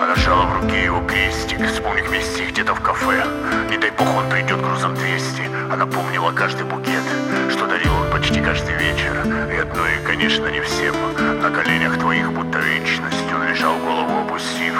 Она сжала в руке его крестик. Вспомни вместе где-то в кафе. Не дай бог он придет грузом 200. Она помнила каждый букет, что дарил он почти каждый вечер. И одно, и, конечно, не всем. На коленях твоих будто вечность он лежал, голову опустив.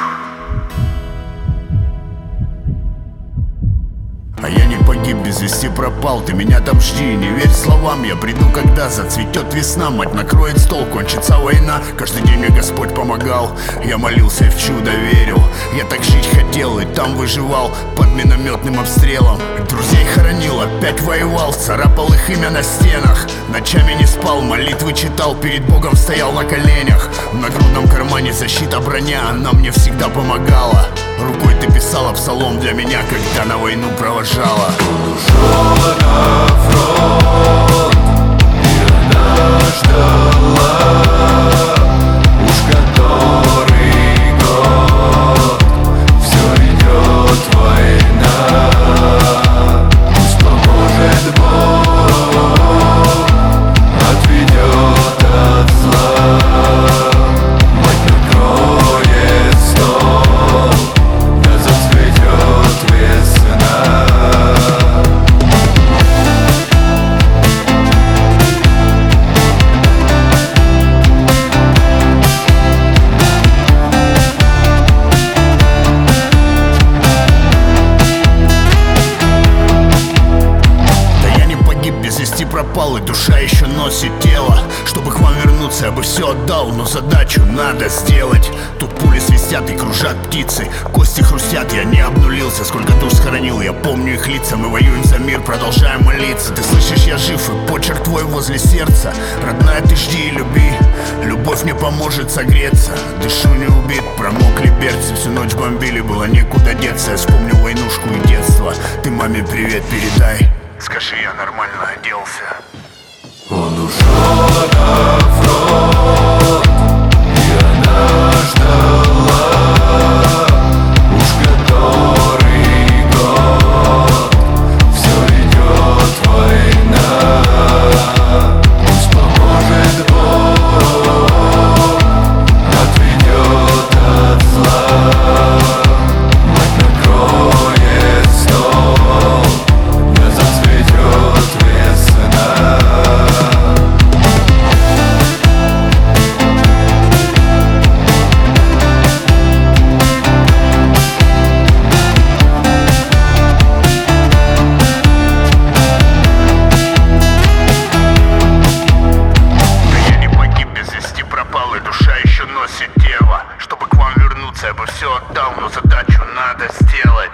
А я не погиб, без вести пропал. Ты меня там жди, не верь словам. Я приду, когда зацветет весна. Мать накроет стол, кончится война. Каждый день мне Господь помогал. Я молился и в чудо верил. Я так жить хотел и там выживал под минометным обстрелом. Друзей хоронил, опять воевал. Царапал их имя на стенах. Ночами не спал, молитвы читал. Перед Богом стоял на коленях. В нагрудном кармане защита, броня. Она мне всегда помогала. Рукой ты писала псалом для меня, когда на войну провожала. Он ушел на фронт, и она ждала. Уж который год все идет война. Пусть поможет Бог, отведет от зла. Мать накроет стол, да зацветет весна. Пропал, и душа еще носит тело. Чтобы к вам вернуться, я бы все отдал, но задачу надо сделать. Тут пули свистят и кружат птицы, кости хрустят, я не обнулился. Сколько душ схоронил, я помню их лица. Мы воюем за мир, продолжаем молиться. Ты слышишь, я жив, и почерк твой возле сердца. Родная, ты жди и люби, любовь мне поможет согреться. Дышу не убит, промокли берцы. Всю ночь бомбили, было некуда деться. Я вспомнил войнушку и детство. Ты маме привет передай. Скажи, я нормально оделся. Он ушел на фронт, и она ждала. Уж который год все идет война. Пусть поможет Бог, отведет от зла. Мать накроет стол, да зацветет весна. Душа еще носит тело. Чтобы к вам вернуться, я бы все отдал, но задачу надо сделать.